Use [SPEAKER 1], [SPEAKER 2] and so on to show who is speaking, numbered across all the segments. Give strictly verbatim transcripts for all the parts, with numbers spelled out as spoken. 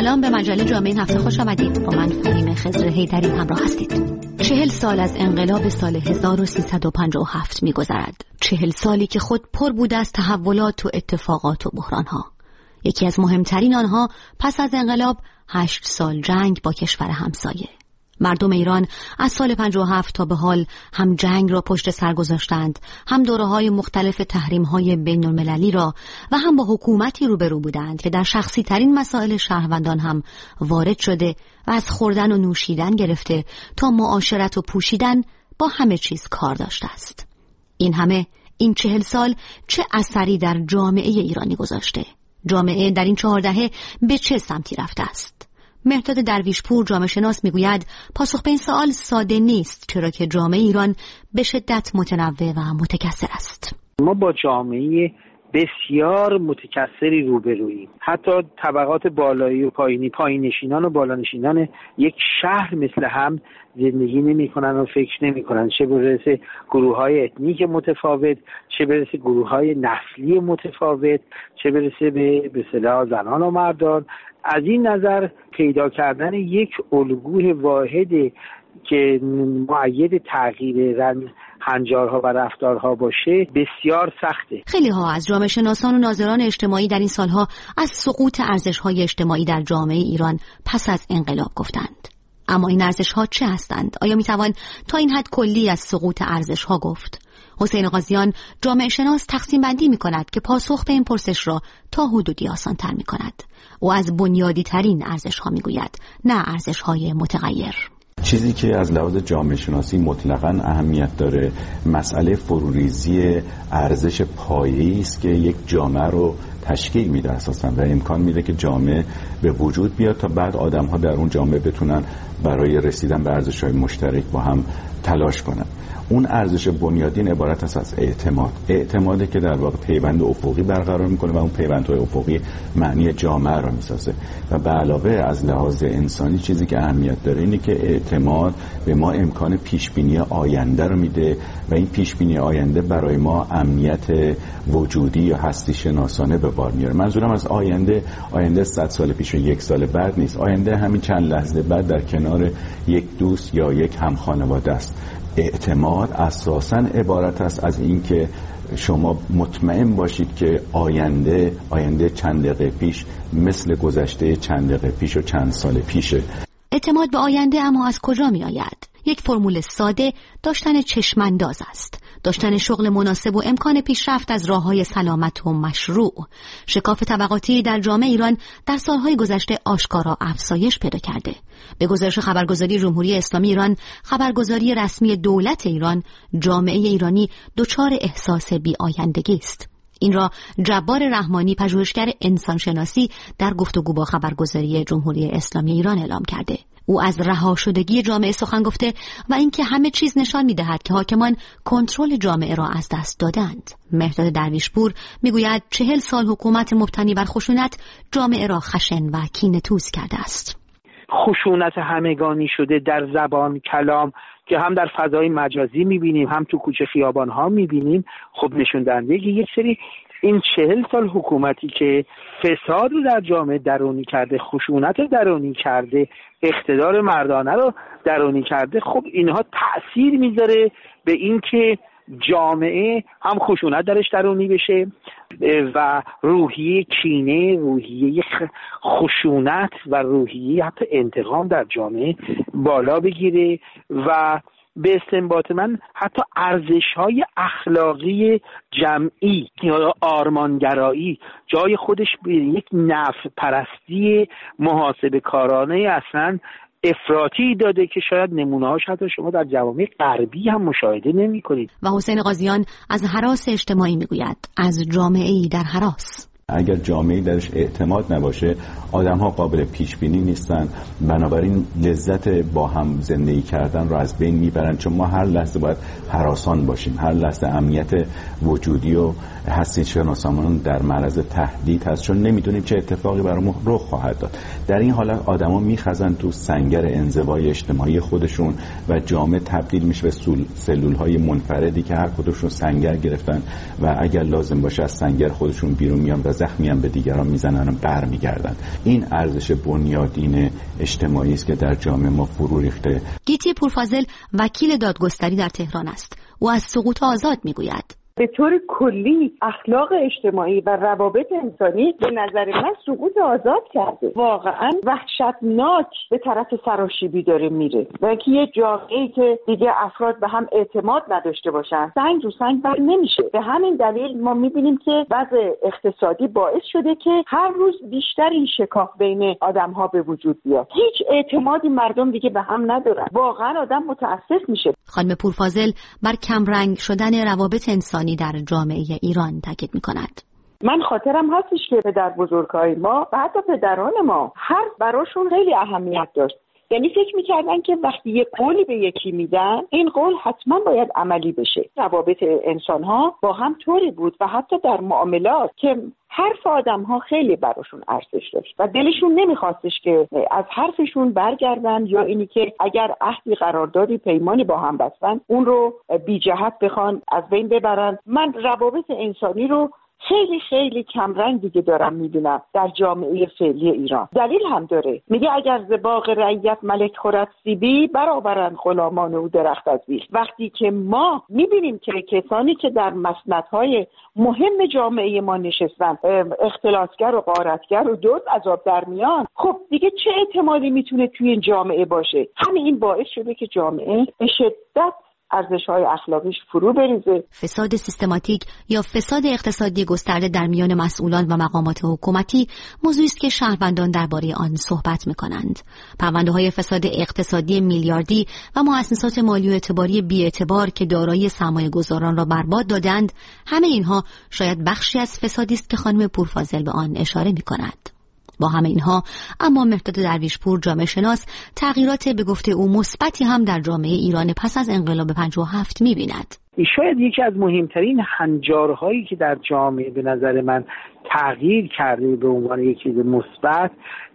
[SPEAKER 1] سلام، به مجله جامعه این هفته خوش آمدید. با من فهیم خضر حیدری همراه هستید. چهل سال از انقلاب سال هزار و سیصد و پنجاه و هفت می‌گذرد. چهل سالی که خود پر بود از تحولات و اتفاقات و بحران‌ها. یکی از مهمترین آنها پس از انقلاب هشت سال جنگ با کشور همسایه. مردم ایران از سال پنجاه و هفت تا به حال هم جنگ را پشت سر گذاشتند، هم دوره‌های مختلف تحریم‌های بین‌المللی را و هم با حکومتی روبرو بودند که در شخصی ترین مسائل شهروندان هم وارد شده و از خوردن و نوشیدن گرفته تا معاشرت و پوشیدن با همه چیز کار داشته است. این همه، این چهل سال چه اثری در جامعه ایرانی گذاشته؟ جامعه در این چهار دهه به چه سمتی رفته است؟ مهرداد درویشپور جامعه شناس میگوید پاسخ به این سوال ساده نیست، چرا که جامعه ایران به شدت متنوع و متکثر است.
[SPEAKER 2] ما با جامعه بسیار متکثری روبروییم. حتی طبقات بالایی و پایینی، پایین نشینان و بالا نشینان یک شهر مثل هم زندگی نمی کنن و فکر نمی کنن، چه برسه گروه های اتنیک متفاوت، چه برسه گروه های نسلی متفاوت، چه برسه به به اصطلاح زنان و مردان. از این نظر پیدا کردن یک الگوی واحد که مؤید تغییر هنجارها و رفتارها باشه بسیار سخته.
[SPEAKER 1] خیلی ها از جامعه شناسان و ناظران اجتماعی در این سالها از سقوط ارزش‌های اجتماعی در جامعه ایران پس از انقلاب گفتند. اما این ارزش‌ها چه هستند؟ آیا میتوان تا این حد کلی از سقوط ارزش‌ها گفت؟ حسین قاضیان جامعه شناس تقسیم بندی می‌کند که پاسخ به این پرسش را تا حدودی آسان‌تر می‌کند. او از بنیادی ترین ارزش‌ها می‌گوید، نه ارزش‌های متغیر.
[SPEAKER 3] چیزی که از لحاظ جامعه شناسی مطلقاً اهمیت داره مسئله فروریزی ارزش پایه‌ای است که یک جامعه رو تشکیل میده اساساً و امکان میده که جامعه به وجود بیاد تا بعد آدم‌ها در اون جامعه بتونن برای رسیدن به ارزش‌های مشترک با هم تلاش کنن. اون ارزش بنیادین عبارت است از اعتماد. اعتمادی که در واقع پیوند افقی برقرار میکنه و اون پیوندهای افقی معنی جامعه را میسازه و به علاوه از لحاظ انسانی چیزی که اهمیت داره اینه که اعتماد به ما امکان پیشبینی آینده رو میده و این پیشبینی آینده برای ما امنیت وجودی یا هستی شناسانه به بار میاره. منظورم از آینده آینده صد سال پیش و یک سال بعد نیست. آینده همین چند لحظه بعد در کنار یک دوست یا یک همخانواده است. اعتماد اساساً عبارت است از این که شما مطمئن باشید که آینده آینده چند دقیقه پیش مثل گذشته چند دقیقه پیش و چند سال پیشه.
[SPEAKER 1] اعتماد به آینده اما از کجا می آید؟ یک فرمول ساده داشتن چشمانداز است، داشتن شغل مناسب و امکان پیشرفت از راه‌های سلامت و مشروع. شکاف طبقاتی در جامعه ایران در سالهای گذشته آشکارا افزایش پیدا کرده. به گزارش خبرگزاری جمهوری اسلامی ایران، خبرگزاری رسمی دولت ایران، جامعه ایرانی دچار احساس بی‌آیندگی است. این را جبار رحمانی پژوهشگر انسانشناسی در گفتگو با خبرگزاری جمهوری اسلامی ایران اعلام کرده. او از رها شدگی جامعه سخن گفته و اینکه همه چیز نشان می‌دهد که حاکمان کنترل جامعه را از دست دادند. مهرداد درویشپور میگوید چهل سال حکومت مبتنی بر خشونت جامعه را خشن و کینه‌توز کرده است.
[SPEAKER 2] خشونت همگانی شده در زبان، کلام که هم در فضای مجازی می‌بینیم هم تو کوچه خیابان‌ها می‌بینیم. خب نشون دهنده که یک سری این چهل سال حکومتی که فساد رو در جامعه درونی کرده، خشونت درونی کرده، اقتدار مردانه رو درونی کرده، خب اینها تأثیر میذاره به این که جامعه هم خشونت درش درونی بشه و روحیه کینه، روحیه خشونت و روحیه حتی انتقام در جامعه بالا بگیره و به استنباط من حتی ارزش‌های اخلاقی جمعی یا آرمانگرایی جای خودش به یک نفع پرستی محاسبه کارانه اصلا افراطی داده که شاید نمونه‌هاش حتی شما در جوامع غربی هم مشاهده نمی‌کنید.
[SPEAKER 1] و حسین قاضیان از هراس اجتماعی میگوید، از جامعه‌ای در هراس.
[SPEAKER 3] اگر جامعه‌ای درش اعتماد نباشه آدم‌ها قابل پیش بینی نیستن، بنابراین لذت با هم زندگی کردن رو از بین میبرن، چون ما هر لحظه باید هراسان باشیم، هر لحظه امنیت وجودی و هستی شناسانمون در معرض تهدید هست، چون نمیدونیم چه اتفاقی برامون رخ خواهد داد. در این حالت آدما میخزن تو سنگر انزوای اجتماعی خودشون و جامعه تبدیل میشه به سلول‌های منفردی که هر کدومشون سنگر گرفتن و اگر لازم باشه از سنگر خودشون بیرون میان و زخمی هم به دیگران میزنن و برمیگردن. این ارزش بنیادین اجتماعی است که در جامعه ما فرو ریخته.
[SPEAKER 1] گیتی پورفاضل وکیل دادگستری در تهران است. او از سقوط آزاد میگوید.
[SPEAKER 4] به طور کلی اخلاق اجتماعی و روابط انسانی به نظر من سقوط آزاد کرده. واقعا وحشتناک به طرف سراشیبی داره میره و اینکه یه جامعه‌ای که دیگه افراد به هم اعتماد نداشته باشن سنگ رو سنگ بر نمیشه. به همین دلیل ما میبینیم که وضع اقتصادی باعث شده که هر روز بیشتر این شکاف بین آدم‌ها به وجود بیاد. هیچ اعتمادی مردم دیگه به هم ندارن. واقعا آدم متاسف میشه.
[SPEAKER 1] خانم پورفاضل بر کمرنگ شدن روابط انسانی در جامعه ایران تاکید می‌کند.
[SPEAKER 4] من خاطرم هستش که پدر بزرگای ما و حتی پدران ما حرف براشون خیلی اهمیت داشت. یعنی فکر می‌کردن که وقتی یه قولی به یکی میدن این قول حتما باید عملی بشه. روابط انسان‌ها با هم طوری بود و حتی در معاملات که حرف آدم‌ها خیلی براشون ارزش داشت و دلشون نمیخواستش که از حرفشون برگردن یا اینی که اگر عهدی قراردادی پیمانی با هم بستن اون رو بی جهت بخوان از بین ببرن. من روابط انسانی رو خیلی خیلی کمرنگ دیگه دارم میبینم در جامعه فعلی ایران. دلیل هم داره. میگه اگر ز باغ رعیت ملک خورد سیبی برآورند غلامان او درخت از بیخ. وقتی که ما میبینیم که کسانی که در مسندهای مهم جامعه ما نشستن اختلاسگر و غارتگر و دزد از آب در میان، خب دیگه چه اعتمادی میتونه توی این جامعه باشه؟ همین این باعث شده که جامعه به شدت ارزش‌های اخلاقیش فرو بریزه.
[SPEAKER 1] فساد سیستماتیک یا فساد اقتصادی گسترده در میان مسئولان و مقامات حکومتی موضوعی است که شهروندان درباره آن صحبت می‌کنند. پرونده‌های فساد اقتصادی میلیاردی و مؤسسات مالی و اعتباری بی‌اعتبار که دارایی سرمایه‌گذاران را برباد دادند، همه اینها شاید بخشی از فسادی است که خانم پورفاضل به آن اشاره می‌کند. با همه اینها اما مهرداد درویشپور جامعه شناس تغییرات به گفته او مثبتی هم در جامعه ایران پس از انقلاب پنجاه و هفت می‌بیند.
[SPEAKER 2] شاید یکی از مهمترین هنجارهایی که در جامعه به نظر من تغییر کرده به عنوان یک چیز مثبت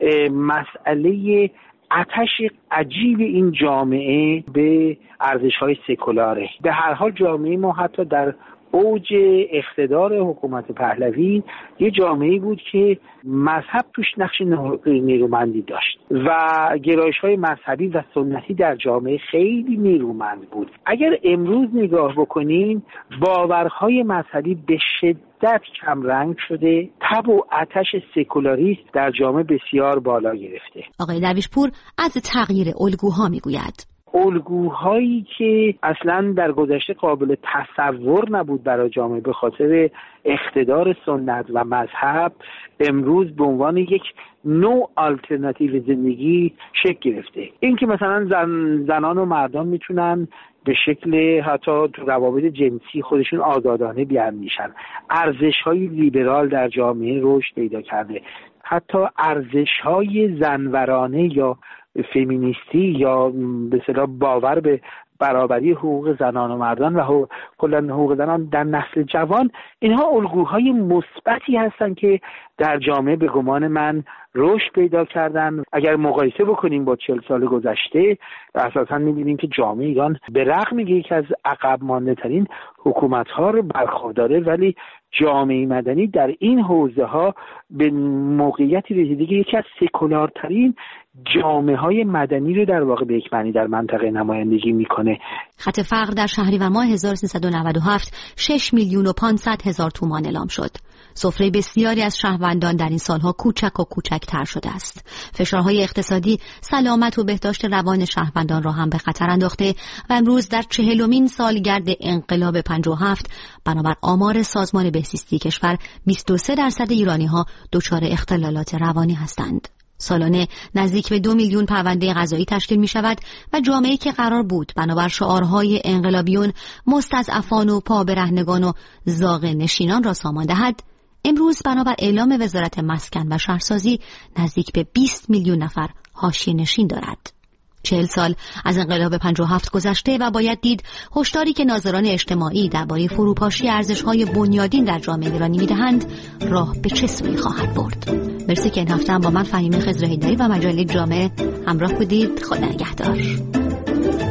[SPEAKER 2] مسئله آتش عجیب این جامعه به ارزش‌های سکولاره. به هر حال جامعه ما حتی در اوج اقتدار حکومت پهلوی یه جامعه‌ای بود که مذهب توش نقش نیرومندی داشت و گرایش‌های مذهبی و سنتی در جامعه خیلی نیرومند بود. اگر امروز نگاه بکنیم باورهای مذهبی به شدت کمرنگ شده، تب و آتش سکولاریسم در جامعه بسیار بالا گرفته.
[SPEAKER 1] آقای درویشپور از تغییر الگوها میگوید.
[SPEAKER 2] الگوهایی که اصلا در گذشته قابل تصور نبود برای جامعه به خاطر اقتدار سنت و مذهب امروز به عنوان یک نوع آلترناتیو زندگی شکل گرفته. این که مثلا زن، زنان و مردان میتونن به شکل حتی تو روابط جنسی خودشون آزادانه بیاندیشن. ارزش‌های لیبرال در جامعه رشد پیدا کرده. حتی ارزش‌های زنورانه یا فمینیستی یا به اصطلاح باور به برابری حقوق زنان و مردان و کلا حقوق زنان در نسل جوان، اینها الگوهای مثبتی هستن که در جامعه به گمان من رشد پیدا کردن. اگر مقایسه بکنیم با چهل سال گذشته اساساً می‌بینیم که جامعه ایران به رغم اینکه یکی از عقب مانده ترین حکومت‌ها رو برخورداره ولی جامعه مدنی در این حوزه‌ها به موقعیتی رسیده که یکی از سکولارترین جامعه‌های مدنی رو در واقع به یک معنی در منطقه نمایندگی میکنه.
[SPEAKER 1] خط فقر در شهریور ماه هزار و سیصد و نود و هفت شش میلیون و پانصد هزار تومان اعلام شد. سفره بسیاری از شهروندان در این سالها کوچک و کوچکتر شده است. فشارهای اقتصادی سلامت و بهداشت روان شهروندان را هم به خطر انداخته و امروز در چهلمین سالگرد انقلاب پنجاه و هفت بنابر آمار سازمان بهزیستی کشور بیست و سه درصد ایرانی‌ها دچار اختلالات روانی هستند. سالانه نزدیک به دو میلیون پرونده قضایی تشکیل می شود و جامعه‌ای که قرار بود بنابر شعارهای انقلابیون مستضعفان و پابرهنگان و زاغ نشینان را سامان دهد، امروز بنابر اعلام وزارت مسکن و شهرسازی نزدیک به بیست میلیون نفر حاشیه نشین دارد. چهل سال از انقلاب پنجاه و هفت گذشته و باید دید هشداری که ناظران اجتماعی درباره فروپاشی ارزش‌های بنیادین در جامعه ایرانی می‌دهند راه به چه سوی خواهد برد. مرسی که این هفته هم با من فهیمه خضر حیدری و مجله جامعه همراه بودید. خدا نگهدار.